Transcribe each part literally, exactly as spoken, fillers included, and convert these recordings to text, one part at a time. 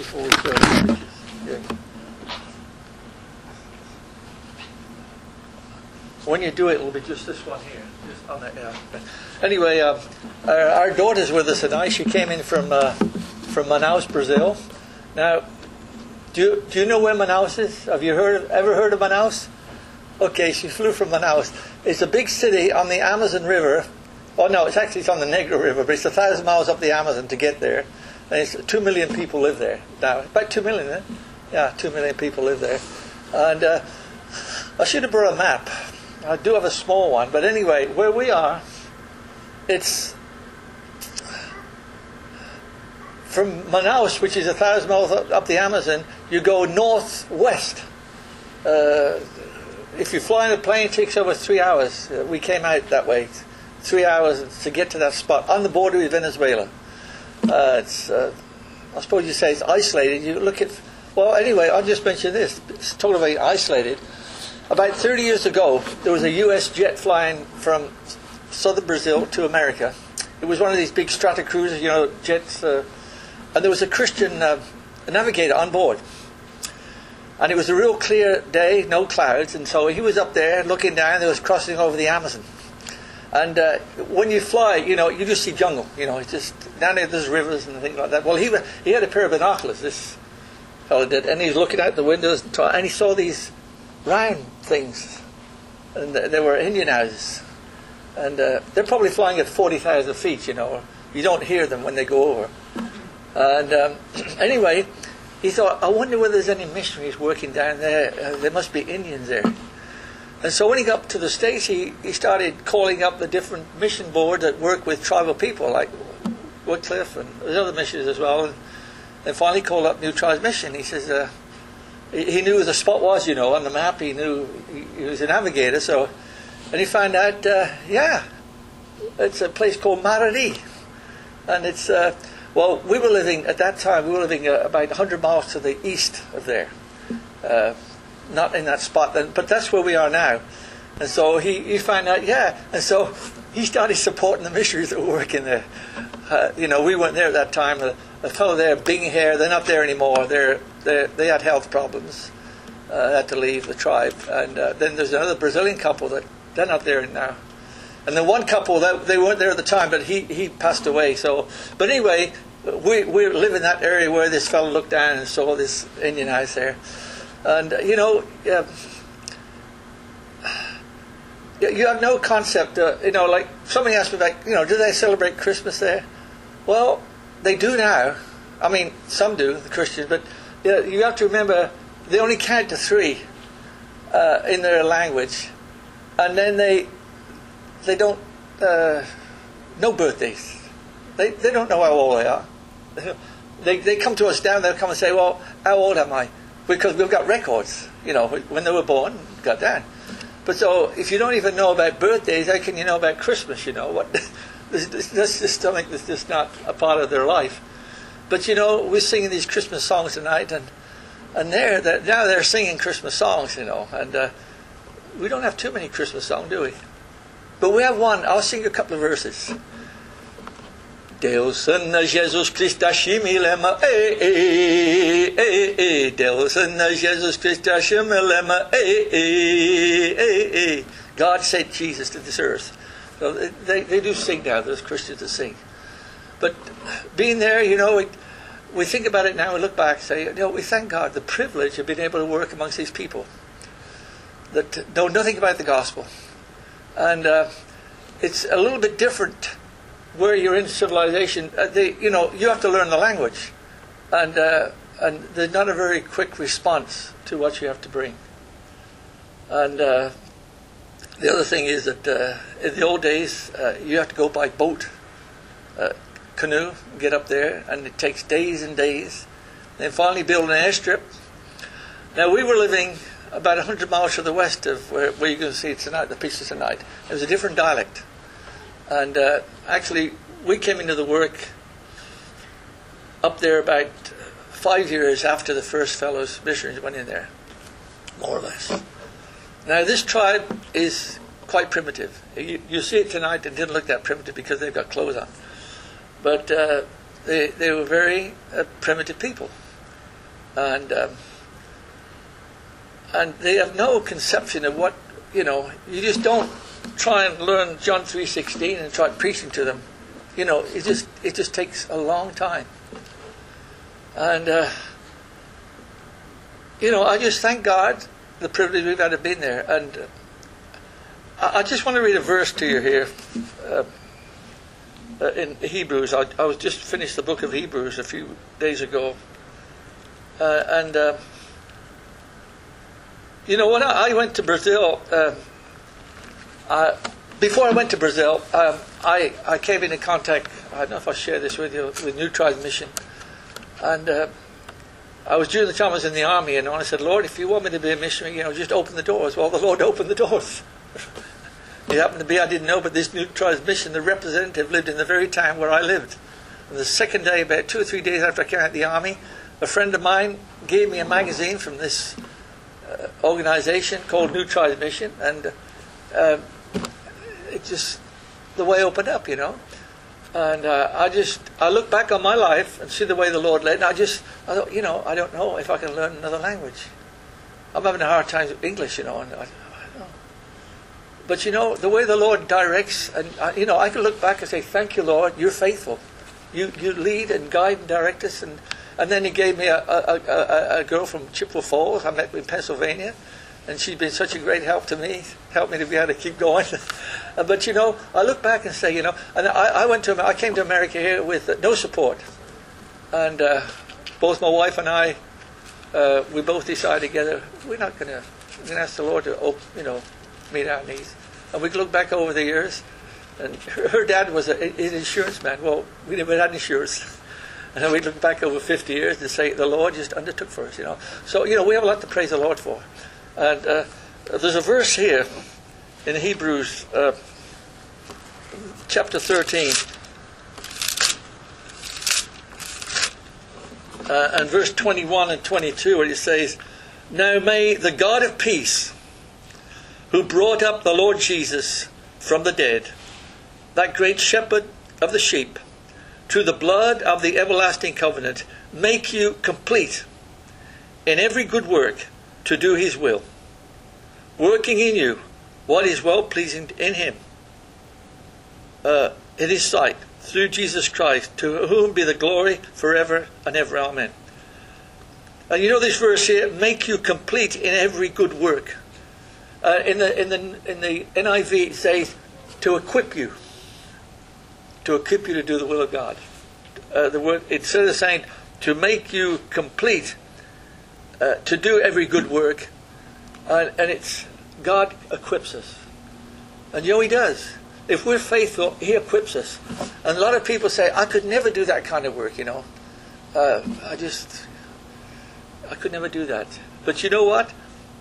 before we show the pictures. Yeah. When you do it, it'll be just this one here. Just on it, yeah. Anyway, uh, our, our daughter's with us tonight. She came in from uh, from Manaus, Brazil. Now, do you, do you know where Manaus is? Have you heard ever heard of Manaus? Okay, she flew from Manaus. It's a big city on the Amazon River. Oh no, it's actually it's on the Negro River, but it's a thousand miles up the Amazon to get there. And it's two million people live there now. About two million, eh? Yeah, two million people live there. And uh, I should have brought a map. I do have a small one, but anyway, where we are, it's from Manaus, which is a thousand miles up the Amazon. You go northwest. Uh, if you fly in a plane, it takes over three hours. Uh, we came out that way, three hours to get to that spot on the border with Venezuela. Uh, it's, uh, I suppose you say it's isolated. You look at, well, anyway, I'll just mention this. It's totally isolated. About thirty years ago, there was a U S jet flying from southern Brazil to America. It was one of these big strata cruisers, you know, jets. Uh, and there was a Christian uh, navigator on board. And it was a real clear day, no clouds. And so he was up there looking down. They was crossing over the Amazon. And uh, when you fly, you know, you just see jungle. You know, it's just down there. There's rivers and things like that. Well, he he had a pair of binoculars. This fellow did, and he was looking out the windows, and, and he saw these round things, and they were Indian houses, and uh, they're probably flying at forty thousand feet. You know, you don't hear them when they go over. And um, anyway, he thought, I wonder whether there's any missionaries working down there. Uh, there must be Indians there. And so when he got to the States, he, he started calling up the different mission boards that work with tribal people, like Wycliffe, and there's other missions as well. And, and finally called up New Tribes Mission. He says, uh, he, he knew where the spot was, you know, on the map. He knew he, he was a navigator. So, and he found out, uh, yeah, it's a place called Marari. And it's, uh, well, we were living, at that time, we were living uh, about one hundred miles to the east of there. Uh, not in that spot then, but that's where we are now. And so he, he found out, yeah, and so he started supporting the missionaries that were working there. Uh, you know, we weren't there at that time. The, the fellow there, Bing Hair, they're not there anymore. They're, they're, they had health problems, uh, had to leave the tribe. And uh, then there's another Brazilian couple that they're not there now. And the one couple, that they weren't there at the time, but he, he passed away. So, but anyway, we we live in that area where this fellow looked down and saw this Indian house there. And, uh, you know, uh, you have no concept, uh, you know, like somebody asked me, like, you know, do they celebrate Christmas there? Well, they do now. I mean, some do, the Christians, but you know, you have to remember they only count to three uh, in their language. And then they they don't, uh, no birthdays. They they don't know how old they are. They, they come to us down, they'll come and say, well, how old am I? Because we've got records, you know, when they were born, got that. But so, if you don't even know about birthdays, how can you know about Christmas, you know? What? That's just something that's just not a part of their life. But, you know, we're singing these Christmas songs tonight, and and they're, they're, now they're singing Christmas songs, you know. And uh, we don't have too many Christmas songs, do we? But we have one. I'll sing a couple of verses. Deus na Jesus Christ ashimilema eh eh eh eh Deus na Jesus Christ ashimilema eh eh eh eh. God sent Jesus to this earth. So they they do sing now. There's Christians that sing. But being there, you know, we, we think about it now. We look back and say, you know, we thank God the privilege of being able to work amongst these people that know nothing about the gospel, and uh, it's a little bit different. Where you're in civilization, uh, they, you know, you have to learn the language, and uh, and there's not a very quick response to what you have to bring. And uh, the other thing is that uh, in the old days, uh, you have to go by boat, uh, canoe, get up there, and it takes days and days. Then finally build an airstrip. Now we were living about one hundred miles to the west of where, where you're going to see it tonight, the pictures tonight. It was a different dialect. And uh, actually, we came into the work up there about five years after the first fellows missionaries went in there, more or less. Now, this tribe is quite primitive. You, you see it tonight, it didn't look that primitive because they've got clothes on. But uh, they, they were very uh, primitive people. and um, and they have no conception of what, you know. You just don't try and learn John three sixteen and try preaching to them. You know, it just it just takes a long time. And uh, you know, I just thank God the privilege we've had of being there. And uh, I, I just want to read a verse to you here uh, uh, in Hebrews. I, I was just finished the book of Hebrews a few days ago, uh, and uh, you know, when I, I went to Brazil. Uh, I, Before I went to Brazil, um, I, I came into contact, I don't know if I share this with you, with New Tribes Mission. And uh, I was during the time I was in the army, and I said, Lord, if you want me to be a missionary, you know, just open the doors. Well, the Lord opened the doors. It happened to be, I didn't know, but this New Tribes Mission, the representative lived in the very town where I lived. And the second day, about two or three days after I came out of the army, a friend of mine gave me a magazine from this uh, organization called New Tribes Mission, and uh, it just, the way opened up, you know. And uh, I just, I look back on my life and see the way the Lord led, and I just, I thought, you know, I don't know if I can learn another language. I'm having a hard time with English, you know, and I, I don't know. But, you know, the way the Lord directs, and, I, you know, I can look back and say, thank you, Lord, you're faithful. You you lead and guide and direct us. And, and then He gave me a, a, a, a girl from Chippewa Falls I met in Pennsylvania. And she's been such a great help to me, helped me to be able to keep going. But, you know, I look back and say, you know, and I, I went to, I came to America here with uh, no support. And uh, both my wife and I, uh, we both decided together, we're not going to, we're going to ask the Lord to, open, you know, meet our needs. And we look back over the years, and her, her dad was a, an insurance man. Well, we never had insurance. And then we look back over fifty years and say, the Lord just undertook for us, you know. So, you know, we have a lot to praise the Lord for. And uh, there's a verse here in Hebrews uh, chapter thirteen uh, and verse twenty-one and twenty-two, where it says, now may the God of peace, who brought up the Lord Jesus from the dead, that great shepherd of the sheep, through the blood of the everlasting covenant, make you complete in every good work, to do His will, working in you what is well pleasing in Him, uh, in His sight, through Jesus Christ, to whom be the glory forever and ever. Amen. And you know this verse here, make you complete in every good work. Uh, in the in the in the N I V it says to equip you, to equip you to do the will of God. Uh, the word, instead of saying to make you complete. Uh, to do every good work, and, and it's God equips us, and you know He does. If we're faithful, He equips us. And a lot of people say, "I could never do that kind of work," you know. Uh, I just, I could never do that. But you know what?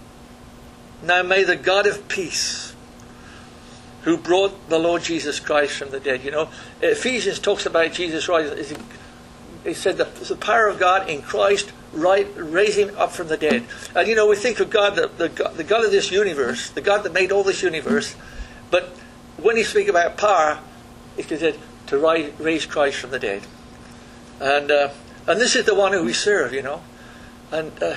Now may the God of peace, who brought the Lord Jesus Christ from the dead, you know, Ephesians talks about Jesus rising. He said the, the power of God in Christ. Right, raise Him up from the dead. And you know, we think of God, the, the, the God of this universe, the God that made all this universe. But when He speaks about power, He said to rise, raise Christ from the dead. And uh, and this is the one who we serve, you know. And uh,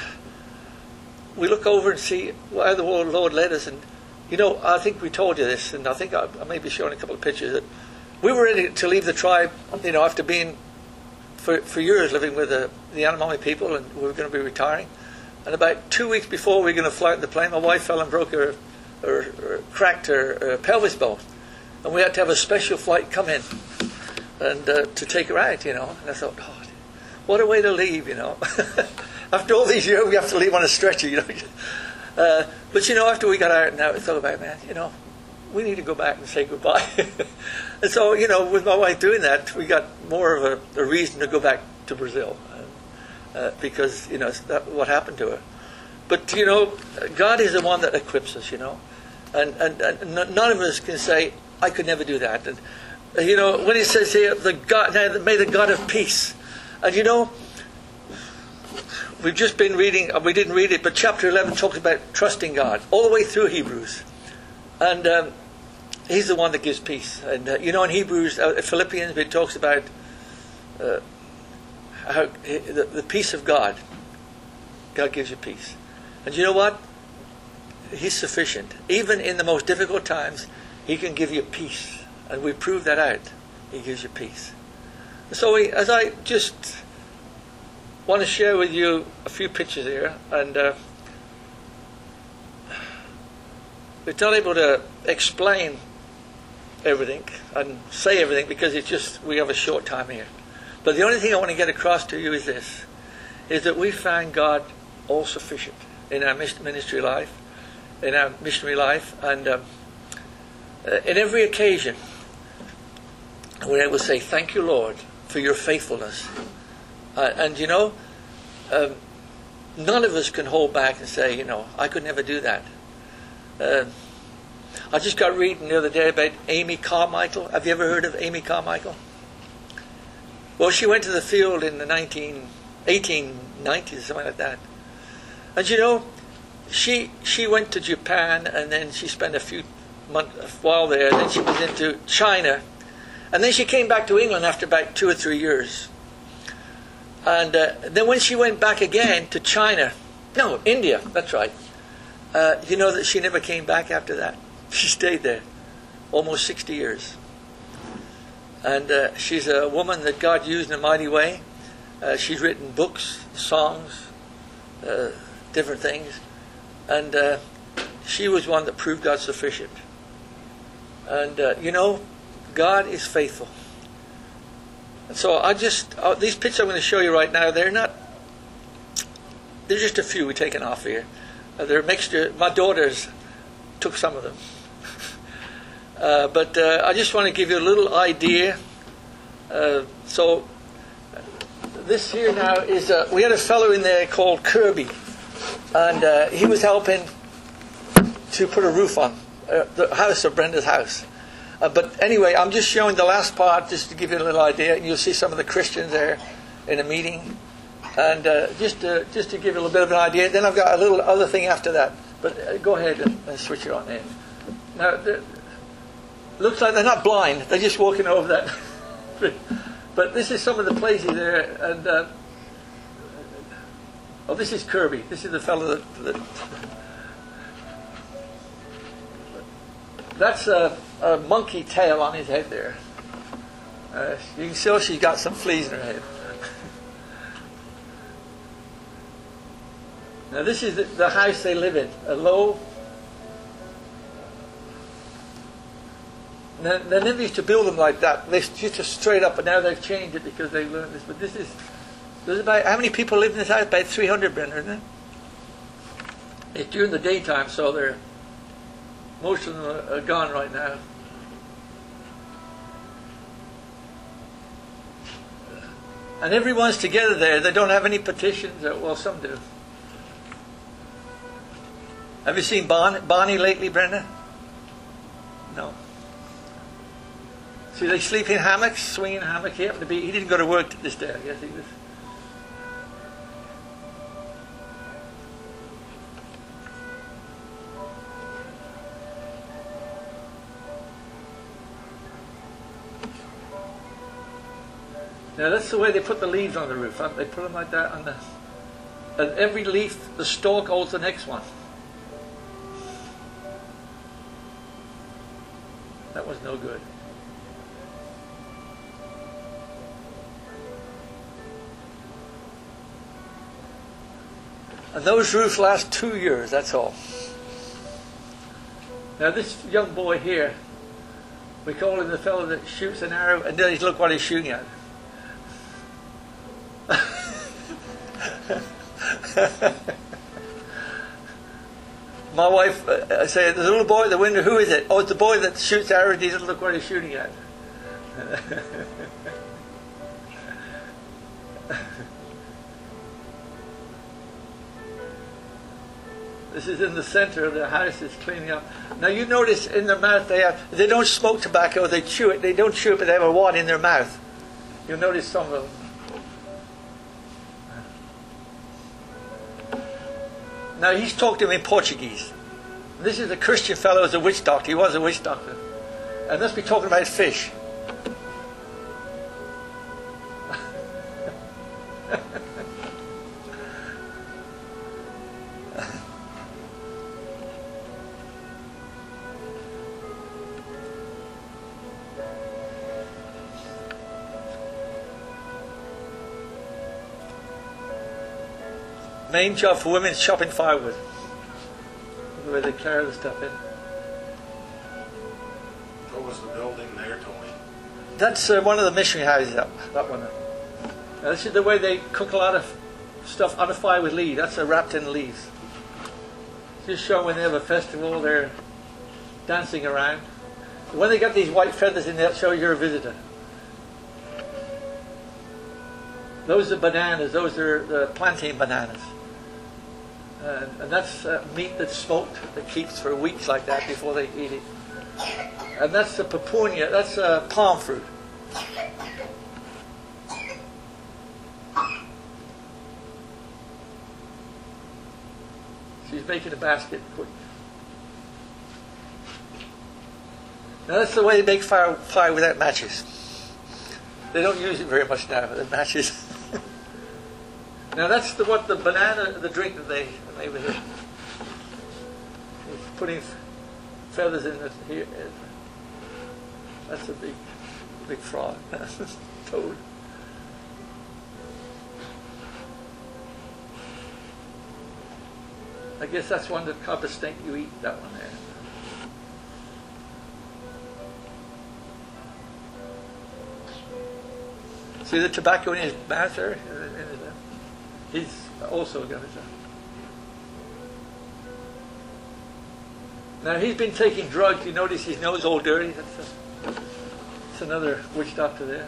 we look over and see how the Lord led us. And you know, I think we told you this, and I think I, I may be showing a couple of pictures that we were ready to leave the tribe, you know, after being For, for years living with the, the Yanomami people, and we were going to be retiring. And about two weeks before we were going to fly in the plane, my wife fell and broke her, or, or cracked her, her pelvis bone. And we had to have a special flight come in and uh, to take her out, you know. And I thought, oh, what a way to leave, you know. After all these years, we have to leave on a stretcher, you know. Uh, but, you know, after we got out, now it's all about, man, you know, we need to go back and say goodbye. And so, you know, with my wife doing that, we got more of a, a reason to go back to Brazil. Uh, because, you know, that, what happened to her. But, you know, God is the one that equips us, you know. And, and, and none of us can say, I could never do that. And, you know, when He says here, the God, may the God of peace. And, you know, we've just been reading, we didn't read it, but chapter eleven talks about trusting God, all the way through Hebrews. And um, He's the one that gives peace. And, uh, you know, in Hebrews, uh, Philippians, it talks about uh, how the, the peace of God God gives you peace. And you know what? He's sufficient. Even in the most difficult times, He can give you peace. And we prove that out. He gives you peace. So we, as I just want to share with you a few pictures here, and uh, we're not able to explain everything and say everything because it's just we have a short time here. But the only thing I want to get across to you is this, is that we find God all sufficient in our ministry life, in our missionary life, and um, uh, in every occasion we're able to say, thank you, Lord, for your faithfulness. Uh, and you know, um, none of us can hold back and say, you know, I could never do that. Uh, I just got reading the other day about Amy Carmichael. Have you ever heard of Amy Carmichael? Well, she went to the field in the nineteen, eighteen nineties, something like that. And you know, she she went to Japan, and then she spent a few months, a while there. Then she was into China, and then she came back to England after about two or three years. And uh, then when she went back again to China, no, India, that's right. Uh, you know that she never came back after that. She stayed there almost sixty years. And uh, she's a woman that God used in a mighty way. Uh, she's written books, songs, uh, different things. And uh, she was one that proved God sufficient. And, uh, you know, God is faithful. And so I just, uh, these pictures I'm going to show you right now, they're not, they're just a few we've taken off here. Uh, they're a mixture. My daughters took some of them. Uh, but uh, I just want to give you a little idea. Uh, so this here now is, uh, we had a fellow in there called Kirby. And uh, he was helping to put a roof on uh, the house of Brenda's house. Uh, but anyway, I'm just showing the last part just to give you a little idea. And you'll see some of the Christians there in a meeting. And uh, just, to, just to give you a little bit of an idea. Then I've got a little other thing after that. But uh, go ahead and, and switch it on there. Now, the, looks like they're not blind. They're just walking over that. But this is some of the places there. And uh, oh, this is Kirby. This is the fellow that... that that's a, a monkey tail on his head there. Uh, you can see she's got some fleas in her head. Now this is the, the house they live in. A low... They, they never used to build them like that. They used to straight up, but now they've changed it because they learned this. But this is... There's about... How many people live in this house? About three hundred, Brenda, isn't it? It's during the daytime, so they're... Most of them are, are gone right now. And everyone's together there. They don't have any petitions. Or, well, some do. Have you seen Bon, Bonnie lately, Brenda? No. See, they sleep in hammocks, swinging hammock. He happened to be, he didn't go to work this day, I guess he was. Now that's the way they put the leaves on the roof. Huh? They put them like that on the... And every leaf, the stalk holds the next one. That was no good. And those roofs last two years, that's all. Now this young boy here, we call him the fellow that shoots an arrow, and then look what he's shooting at. My wife, uh, I say, there's a little boy at the window, who is it? Oh, it's the boy that shoots arrows, he doesn't look what he's shooting at. This is in the center of the house, it's cleaning up. Now you notice in their mouth they have, they don't smoke tobacco, they chew it, they don't chew it, but they have a wad in their mouth. You'll notice some of them. Now he's talked to him in Portuguese. This is a Christian fellow who's a witch doctor. He was a witch doctor. And must be talking about fish. Main job for women is chopping firewood. Where they carry the stuff in. What was the building there, Tony? That's uh, one of the missionary houses, that, that one. Now, this is the way they cook a lot of stuff on a fire with leaves. That's uh, wrapped in leaves. Just show when they have a festival, they're dancing around. When they got these white feathers in, that shows you're a visitor. Those are bananas. Those are the plantain bananas. Uh, and that's uh, meat that's smoked that keeps for weeks like that before they eat it. And that's the pupunia. That's uh, palm fruit. She's making a basket. Now that's the way they make fire, fire without matches. They don't use it very much now, the matches. Now that's the what the banana, the drink that they made with it. It's putting feathers in it here. That's a big, big frog. Toad. I guess that's one that copper stink you eat, that one there. See the tobacco in his mouth there? He's also got it. Now he's been taking drugs. You notice his nose all dirty. That's, a, that's another witch doctor there.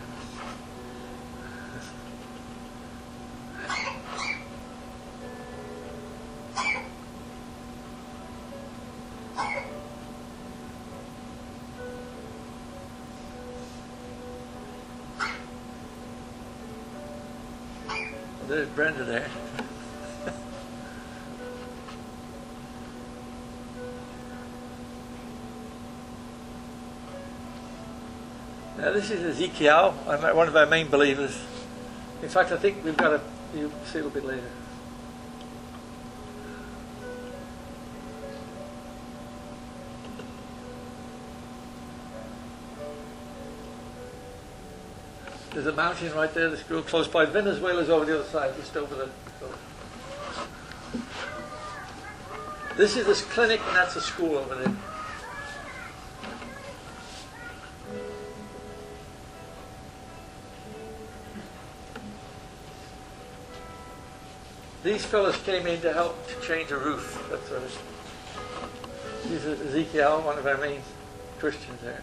There's Brenda there. Now this is Ezekiel, one of our main believers. In fact, I think we've got a, you'll see a little bit later. There's a mountain right there that's real close by. Venezuela's over the other side, just over the... This is this clinic and that's a school over there. These fellows came in to help to change a roof. That's what it is. This is Ezekiel, one of our main Christians there.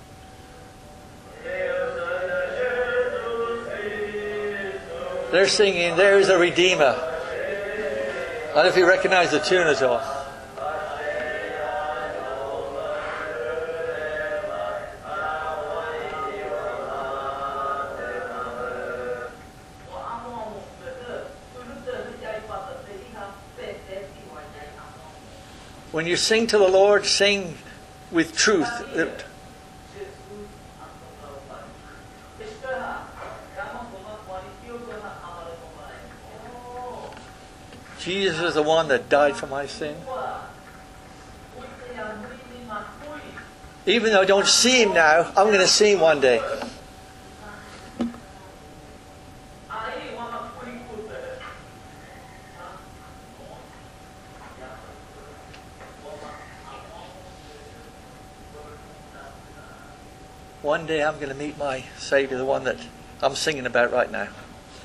They're singing, "There's a Redeemer." I don't know if you recognize the tune at all. When you sing to the Lord, sing with truth. Jesus is the one that died for my sin. Even though I don't see him now, I'm going to see him one day. One day I'm going to meet my Savior, the one that I'm singing about right now.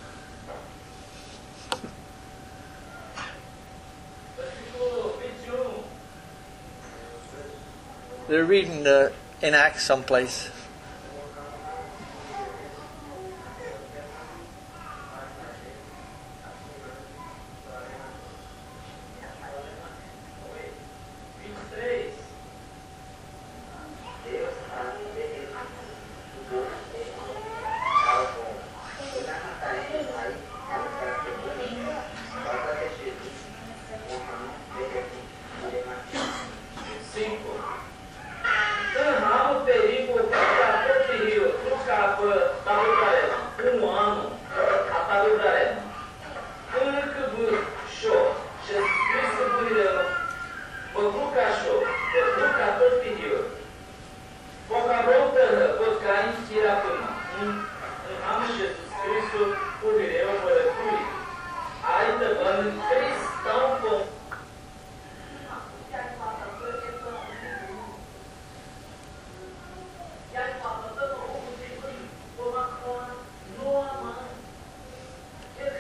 They're reading uh, in Acts someplace.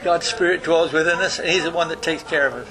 God's Spirit dwells within us, and He's the one that takes care of us.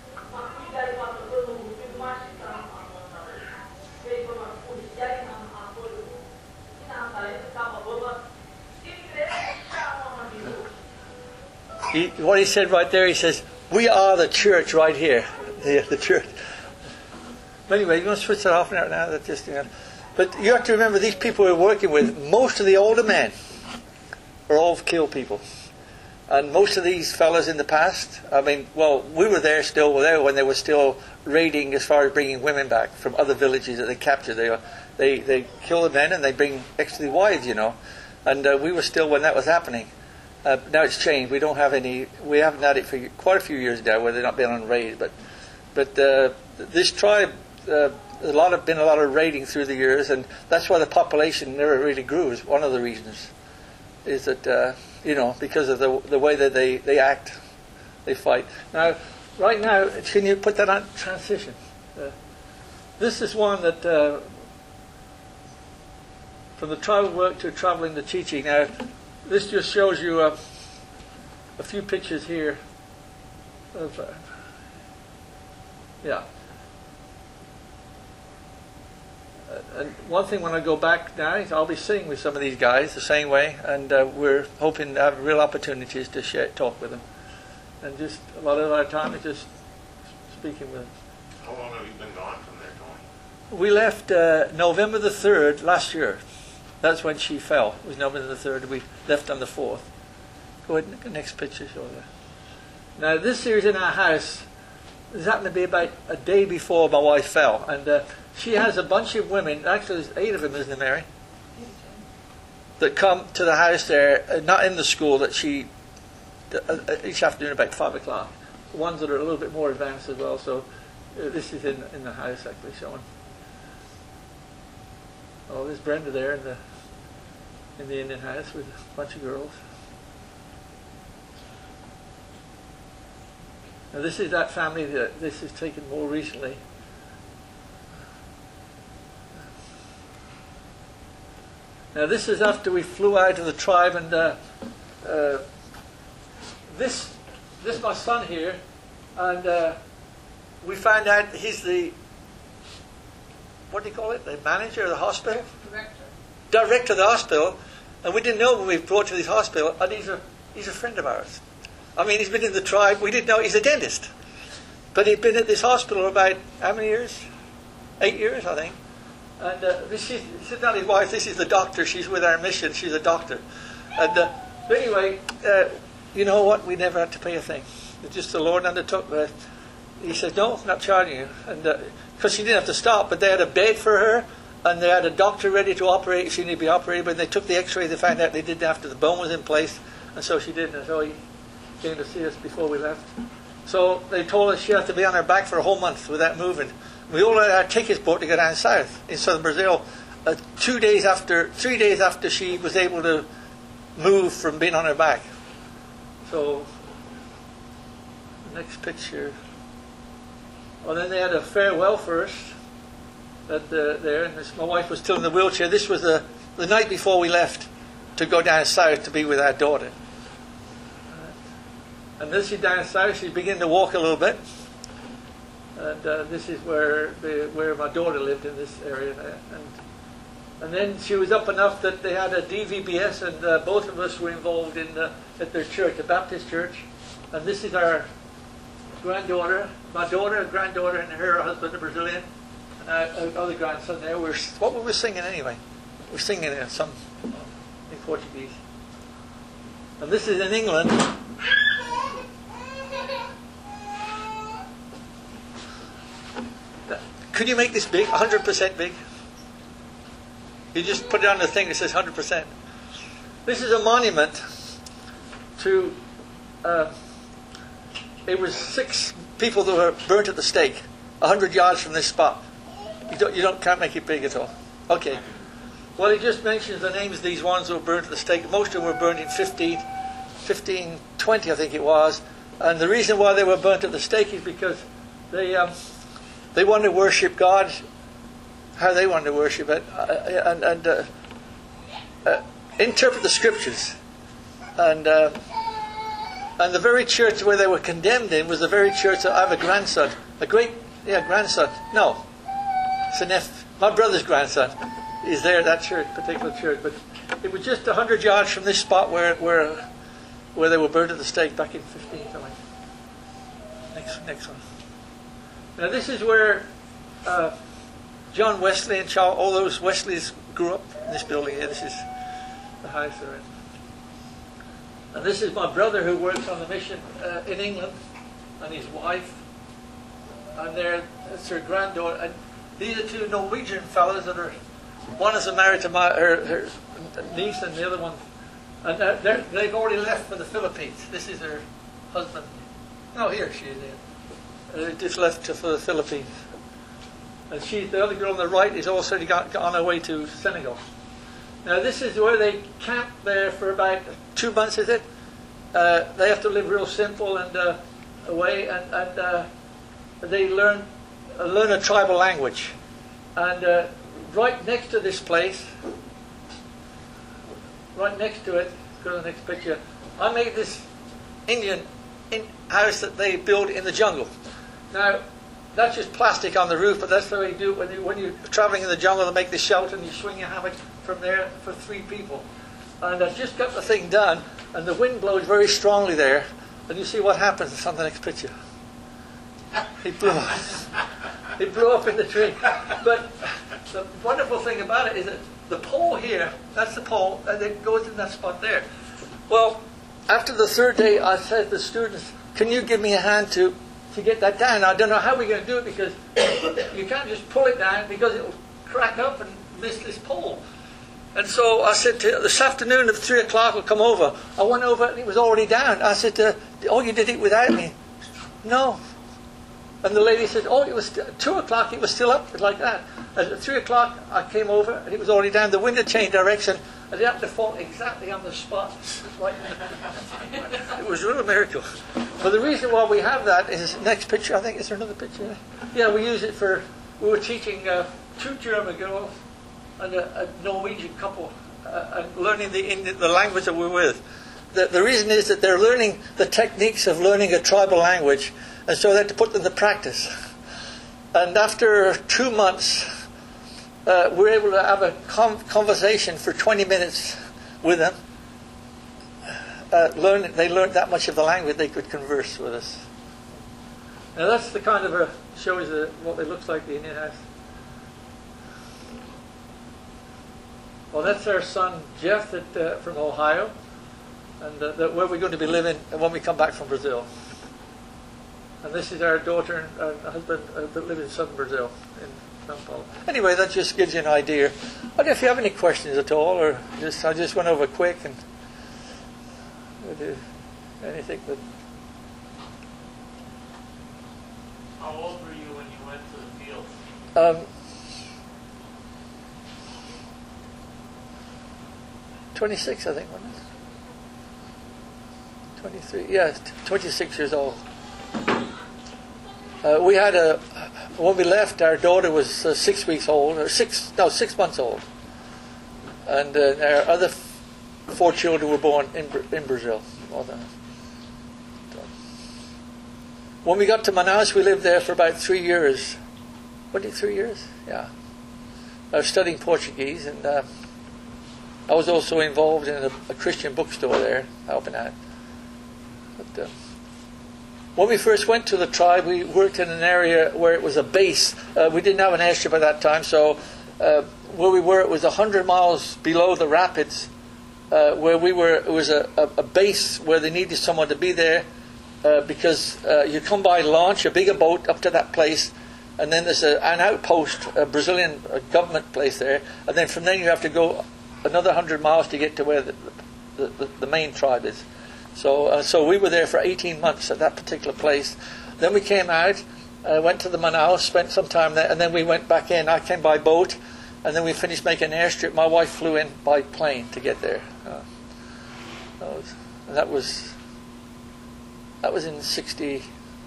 He, what he said right there, he says, we are the church right here. The, the church. But anyway, you're going to switch that off now. now that just, you know. But you have to remember, these people we're working with, most of the older men are all killed people. And most of these fellas in the past, I mean, well, we were there still, were there when they were still raiding as far as bringing women back from other villages that they captured. They they, they kill the men and they bring extra wives, you know. And uh, we were still when that was happening. Uh, now it's changed. We don't have any. We haven't had it for quite a few years now, where they've not been on raids. But, but uh, this tribe, uh, a lot of been a lot of raiding through the years, and that's why the population never really grew. Is one of the reasons. Is that uh, you know because of the the way that they, they act, they fight. Now, right now, can you put that on transition? Uh, this is one that uh, from the tribal work to traveling to teaching. Now. This just shows you uh, a few pictures here of, uh, yeah. Uh, and one thing when I go back now is I'll be sitting with some of these guys the same way, and uh, we're hoping to have real opportunities to share, talk with them. And just a lot of our time is just speaking with them. How long have you been gone from there, Tony? We left uh, November the third last year. That's when she fell. It was November the third. We left on the fourth. Go ahead, next picture, show that. Now, this here is in our house. This happened to be about a day before my wife fell. And uh, she has a bunch of women, actually there's eight of them, isn't there, Mary? That come to the house there, uh, not in the school, that she, uh, each afternoon about five o'clock. The ones that are a little bit more advanced as well. So uh, this is in, in the house, actually, showing. Oh, there's Brenda there in the in the Indian house with a bunch of girls. Now this is that family that this is taken more recently. Now this is after we flew out of the tribe, and uh, uh, this this is my son here, and uh, we found out he's the, what do you call it? The manager of the hospital? Director. Director of the hospital. And we didn't know when we brought to this hospital, and he's a, he's a friend of ours. I mean, he's been in the tribe. We didn't know he's a dentist. But he'd been at this hospital about, how many years? Eight years, I think. And uh, this is, this is not his wife, this is the doctor. She's with our mission. She's a doctor. And uh, but anyway, uh, you know what? We never had to pay a thing. It's just the Lord undertook that. He said, no, I'm not charging you. And because uh, she didn't have to stop, but they had a bed for her, and they had a doctor ready to operate if she needed to be operated. But they took the x-ray, they found out they did after the bone was in place, and so she did. And so he came to see us before we left. So they told us she had to be on her back for a whole month without moving. We all had our tickets bought to go down south in southern Brazil. Uh, two days after, three days after she was able to move from being on her back. So, next picture. Well, then they had a farewell first. At the, there, and this, my wife was still in the wheelchair. This was the the night before we left to go down south to be with our daughter. And this is down south. She's beginning to walk a little bit. And uh, this is where the, where my daughter lived in this area there. And and then she was up enough that they had a D V B S, and uh, both of us were involved in the, at their church, the Baptist church. And this is our granddaughter, my daughter, granddaughter, and her husband, a Brazilian. And our other grandson there. We're, what were we singing anyway? We're singing in some in Portuguese. And this is in England. Could you make this big, one hundred percent big? You just put it on the thing that says one hundred percent. This is a monument to, uh, it was six people that were burnt at the stake, one hundred yards from this spot. You don't, you don't, can't make it big at all. Okay. Well, he just mentions the names of these ones who were burnt at the stake. Most of them were burnt in fifteen, fifteen twenty, I think it was. And the reason why they were burnt at the stake is because they um, they wanted to worship God how they wanted to worship it, uh, and, and uh, uh, interpret the scriptures. And uh, And the very church where they were condemned in was the very church that I have a grandson, a great, yeah, grandson. No, it's a nephew. My brother's grandson is there at that church, particular church. But it was just a hundred yards from this spot where where where they were burned at the stake back in fifteen something. Next, next one. Now this is where uh, John Wesley and Charles, all those Wesleys grew up in this building here. This is the house they're in. And this is my brother who works on the mission uh, in England, and his wife, and there, that's her granddaughter. And these are two Norwegian fellows that are, one is married to my her, her niece, and the other one, and they're, they've already left for the Philippines. This is her husband. No, here she is. Here. They just left to, for the Philippines, and she, the other girl on the right, is also got, got on her way to Senegal. Now this is where they camp there for about two months, is it? Uh, they have to live real simple and uh, away, and, and uh, they learn uh, learn a tribal language. And uh, right next to this place, right next to it, go to the next picture, I made this Indian in house that they build in the jungle. Now, that's just plastic on the roof, but that's how you do it when, you, when you're traveling in the jungle to make the shelter, and you swing your hammock from there for three people. And I've just got the thing done, and the wind blows very strongly there, and you see what happens on the next picture. It blew up. It blew up in the tree. But the wonderful thing about it is that the pole here, that's the pole, and it goes in that spot there. Well, after the third day, I said to the students, can you give me a hand to to get that down? I don't know how we're going to do it, because you can't just pull it down, because it will crack up and miss this pole. And so I said, to, this afternoon at three o'clock I'll come over. I went over and it was already down. I said, to, oh, you did it without me? No. And the lady said, oh, it was st- two o'clock, it was still up, like that. And at three o'clock I came over and it was already down. The wind had changed direction, and it happened to fall exactly on the spot. Right. It was a real miracle. But the reason why we have that is, next picture, I think, is there another picture? Yeah, we use it for, we were teaching uh, two German girls and a, a Norwegian couple, uh, and learning the Indian, the language that we're with. The, the reason is that they're learning the techniques of learning a tribal language, and so they had to put them to practice. And after two months, uh, we were able to have a com- conversation for twenty minutes with them. Uh, learn, they learned that much of the language, they could converse with us. Now that's the kind of a, shows the, what it looks like, the Indian house. Well, that's our son Jeff that, uh, from Ohio, and uh, that where we're going to be living when we come back from Brazil. And this is our daughter and uh, husband uh, that live in southern Brazil, in São Paulo. Anyway, that just gives you an idea. I don't know if you have any questions at all, or just I just went over quick and uh, anything. But how old were you when you went to the field? Um, twenty-six, I think, wasn't it? twenty-three, yeah, twenty-six years old. Uh, we had a, when we left, our daughter was uh, six weeks old, or six, no, six months old. And uh, our other f- four children were born in in Brazil. When we got to Manaus, we lived there for about three years. What did three years? Yeah. I was studying Portuguese, and uh, I was also involved in a, a Christian bookstore there, helping out. But, uh, when we first went to the tribe, we worked in an area where it was a base. Uh, we didn't have an airstrip at that time, so uh, where we were, it was one hundred miles below the rapids, uh, where we were. It was a, a, a base where they needed someone to be there, uh, because uh, you come by launch, a bigger boat up to that place, and then there's a, an outpost, a Brazilian government place there, and then from there you have to go another one hundred miles to get to where the, the, the, the main tribe is. So uh, so we were there for eighteen months at that particular place. Then we came out, uh, went to the Manaus, spent some time there, and then we went back in. I came by boat, and then we finished making an airstrip. My wife flew in by plane to get there. Uh, that was, and that was that was in sixty,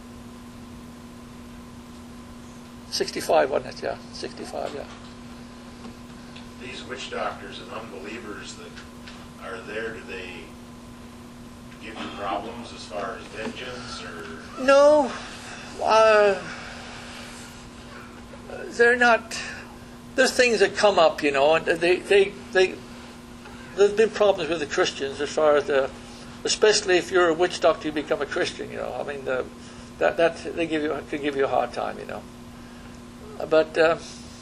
sixty-five, wasn't it? Yeah, sixty-five, yeah. These witch doctors and unbelievers that are there, do they give you problems as far as vengeance or? No, uh, they're not. There's things that come up, you know, and they, they, they. There's been problems with the Christians as far as the, especially if you're a witch doctor, you become a Christian, you know. I mean, the, that that they give you can give you a hard time, you know. But uh,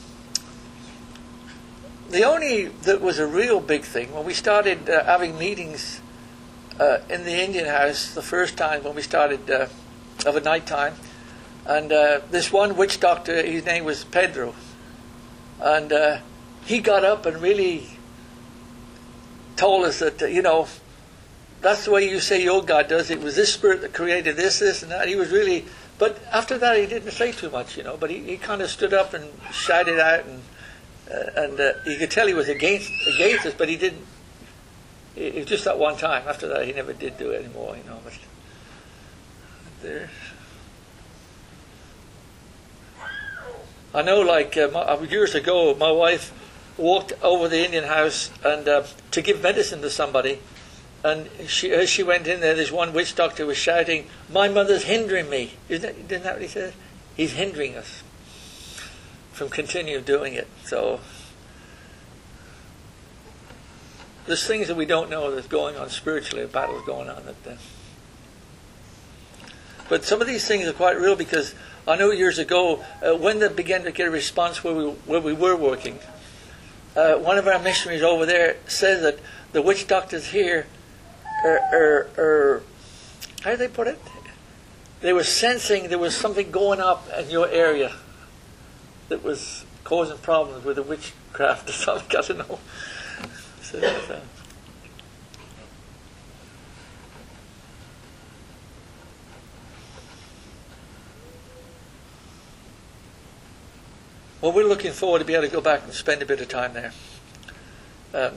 the only that was a real big thing when we started uh, having meetings uh, in the Indian house the first time when we started uh, of a night time, and uh, this one witch doctor, his name was Pedro, and uh, he got up and really told us that, uh, you know, that's the way you say your God does. It was this spirit that created this, this, and that. He was really, but after that he didn't say too much, you know. But he, he kind of stood up and shouted out, and uh, and uh, you could tell he was against against us, but he didn't. It, it was just that one time. After that, he never did do it anymore, you know. But there, I know, like uh, my, years ago, my wife walked over the Indian house and uh, to give medicine to somebody, and she as she went in there, this one witch doctor was shouting, "My mother's hindering me." Isn't that, isn't that what he said? He's hindering us from continuing doing it. So there's things that we don't know that's going on spiritually, battles going on. That, uh, but some of these things are quite real, because I know years ago uh, when they began to get a response where we where we were working. Uh, one of our missionaries over there says that the witch doctors here are, are, are, how do they put it? They were sensing there was something going up in your area that was causing problems with the witchcraft or something. I don't know. So, uh, well, we're looking forward to be able to go back and spend a bit of time there. Um,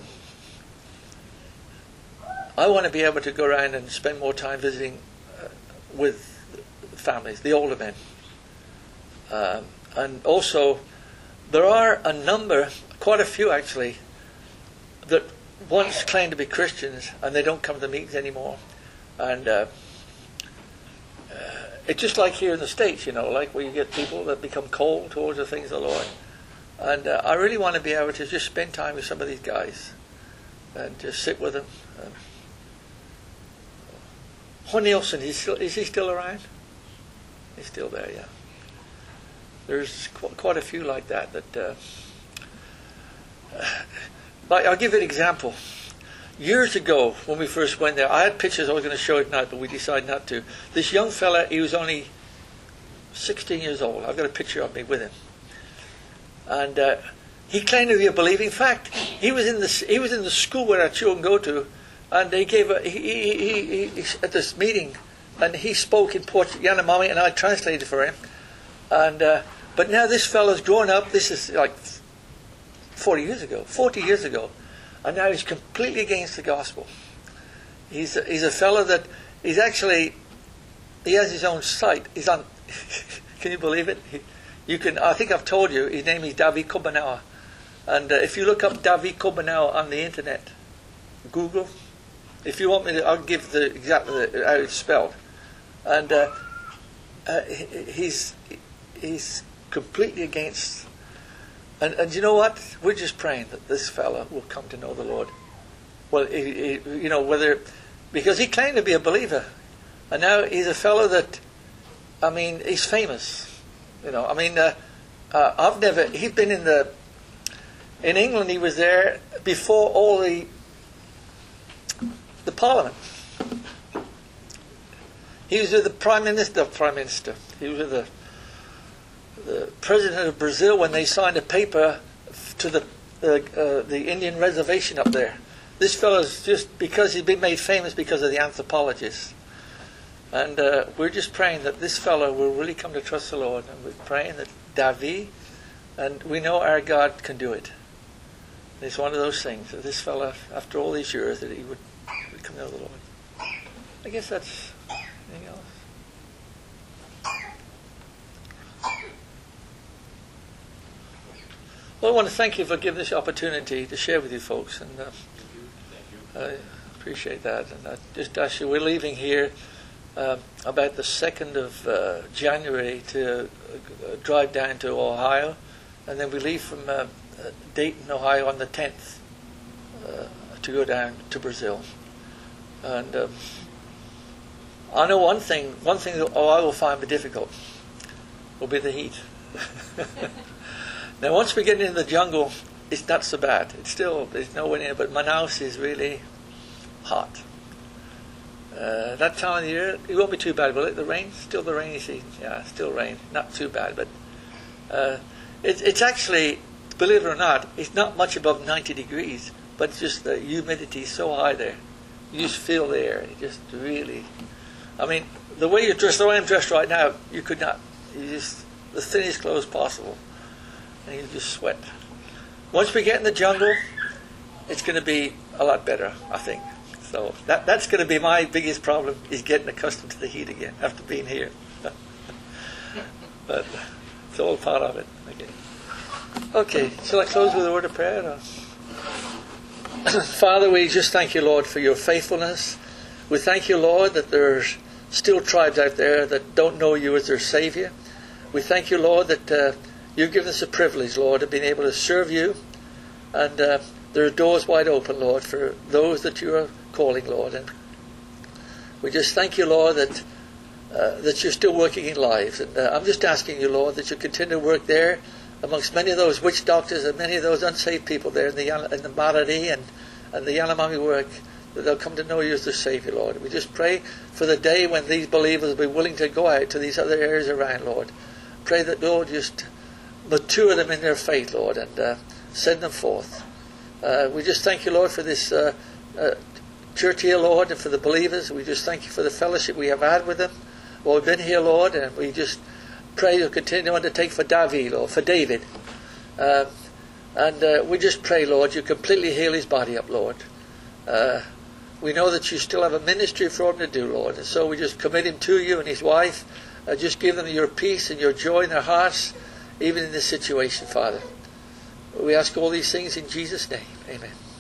I want to be able to go around and spend more time visiting uh, with families, the older men. Um, and also, there are a number, quite a few actually, that once claimed to be Christians and they don't come to meetings anymore. And uh, uh, it's just like here in the States, you know, like where you get people that become cold towards the things of the Lord. And uh, I really want to be able to just spend time with some of these guys and just sit with them. Um, Juan Nielsen, he's still, is he still around? He's still there, yeah. There's qu- quite a few like that. That uh, uh, like I'll give you an example. Years ago, when we first went there, I had pictures I was going to show it tonight, but we decided not to. This young fella, he was only sixteen years old. I've got a picture of me with him, and uh, he claimed to be a believer. In fact, he was in the he was in the school where our children go to, and they gave a he, he, he, he at this meeting, and he spoke in Portuguese, Yanomami, and I translated for him. And uh, but now this fella's grown up. This is like forty years ago, forty years ago. And now he's completely against the gospel. He's a, he's a fellow that he's actually, he has his own site. He's on, can you believe it? He, you can. I think I've told you, his name is David Kobanawa. And uh, if you look up David Kobanawa on the internet, Google, if you want me to, I'll give the exactly how it's spelled. And uh, uh, he, he's he's completely against. And, and you know what? We're just praying that this fella will come to know the Lord. Well, he, he, you know, whether, because he claimed to be a believer. And now he's a fellow that, I mean, he's famous. You know, I mean, uh, uh, I've never, he's been in the, in England he was there before all the, the Parliament. He was with the Prime Minister, Prime Minister. He was with the, the President of Brazil when they signed a paper to the uh, uh, the Indian reservation up there. This fellow's just because he's been made famous because of the anthropologists, and uh, we're just praying that this fellow will really come to trust the Lord, and we're praying that David, and we know our God can do it. It's one of those things that this fellow, after all these years, that he would, would come to know the Lord. I guess that's anything else. Well, I want to thank you for giving this opportunity to share with you folks, and uh, uh, appreciate that. And I just ask you, we're leaving here um, about the second of uh, January to uh, drive down to Ohio, and then we leave from uh, Dayton, Ohio on the tenth uh, to go down to Brazil. And um, I know one thing, one thing that oh, I will find be difficult will be the heat. Now, once we get into the jungle, it's not so bad. It's still, there's nowhere near, but Manaus is really hot. Uh, that time of the year, it won't be too bad, will it? The rain? Still the rainy season. Yeah, still rain. Not too bad, but uh, it, it's actually, believe it or not, it's not much above ninety degrees, but it's just the humidity is so high there. You just feel the air. It just really, I mean, the way you're dressed, the way I'm dressed right now, you could not, you just, the thinnest clothes possible, and you just sweat. Once we get in the jungle, it's going to be a lot better, I think. So that that's going to be my biggest problem, is getting accustomed to the heat again after being here. But it's all part of it. Okay. Okay, shall I close with a word of prayer? Or? Father, we just thank you, Lord, for your faithfulness. We thank you, Lord, that there's still tribes out there that don't know you as their Savior. We thank you, Lord, that uh, you've given us a privilege, Lord, of being able to serve you. And uh, there are doors wide open, Lord, for those that you are calling, Lord. And we just thank you, Lord, that uh, that you're still working in lives. And uh, I'm just asking you, Lord, that you continue to work there amongst many of those witch doctors and many of those unsaved people there in the in the Maradi and, and the Yanomami work, that they'll come to know you as their Savior, Lord. We just pray for the day when these believers will be willing to go out to these other areas around, Lord. Pray that, Lord, just mature them in their faith, Lord, and uh, send them forth. Uh, we just thank you, Lord, for this uh, uh, church here, Lord, and for the believers. We just thank you for the fellowship we have had with them while we've been here, Lord, and we just pray you'll continue to undertake for David, or for David. Uh, and uh, we just pray, Lord, you completely heal his body up, Lord. Uh, we know that you still have a ministry for him to do, Lord, and so we just commit him to you and his wife. Uh, just give them your peace and your joy in their hearts, even in this situation, Father. We ask all these things in Jesus' name. Amen.